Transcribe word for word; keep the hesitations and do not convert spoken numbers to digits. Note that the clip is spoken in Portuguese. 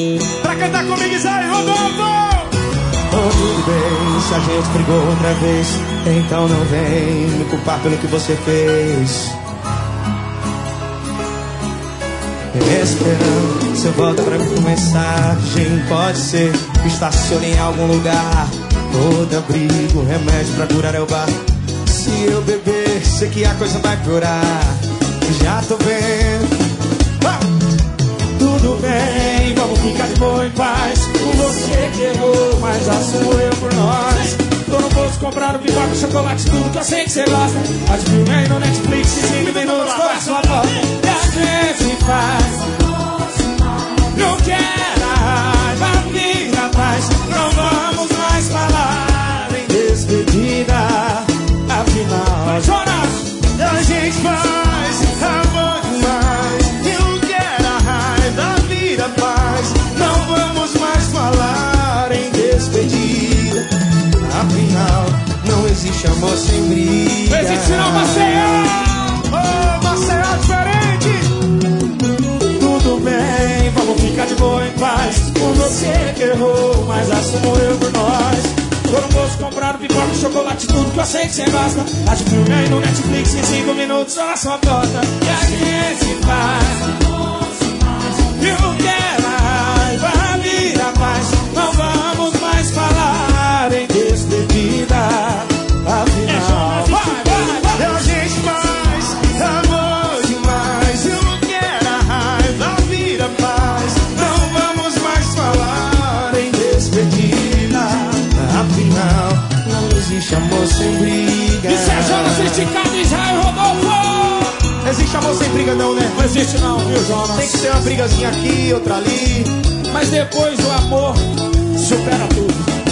Pra cantar comigo, Isaí, Rodolfo! Oh, tudo bem, se a gente brigou outra vez, então não vem me culpar pelo que você fez. Esperando, você volta pra mim com mensagem. Pode ser que estacione em algum lugar. Toda briga, o remédio pra curar é o bar. Se eu beber, sei que a coisa vai piorar. Já tô vendo. Ah! Tudo bem, vamos ficar de boa em paz. Com você que errou, mas assumo eu por nós. Tô no bolso comprar um pipoca, chocolate, tudo que eu sei que você gosta. Adivinha aí no Netflix, em cinco minutos, coração a toca. E a gente faz. Não quero a raiva, vira paz. Não vamos mais falar em despedida. Afinal, mas ora, a gente faz amor demais. Eu quero a raiva, vira paz. Não vamos mais falar em despedida. Afinal, não existe amor sem briga. Não existe não, Maceió! Ô, Maceió diferente! Tudo bem, vamos ficar de boa em paz. Com você que errou, mas assumo eu por nós. Tô no bolso comprar pipoca, chocolate, tudo que eu sei que você gosta. Acho filme aí no Netflix, em cinco minutos só na sua porta. E a gente faz. Eu quero a raiva, vira paz. Não vamos mais falar em despedida. Afinal, vai, vai, vai. A gente faz amor demais. Eu quero a raiva, vira paz. Não vamos mais falar em despedida. Afinal, não existe amor sem briga. E Sérgio, esticado, Israel, Rodolfo. Existe amor sem briga não, né? Não existe não, viu, Jonas? Tem que ter uma brigazinha aqui, outra ali. Mas depois o amor supera tudo.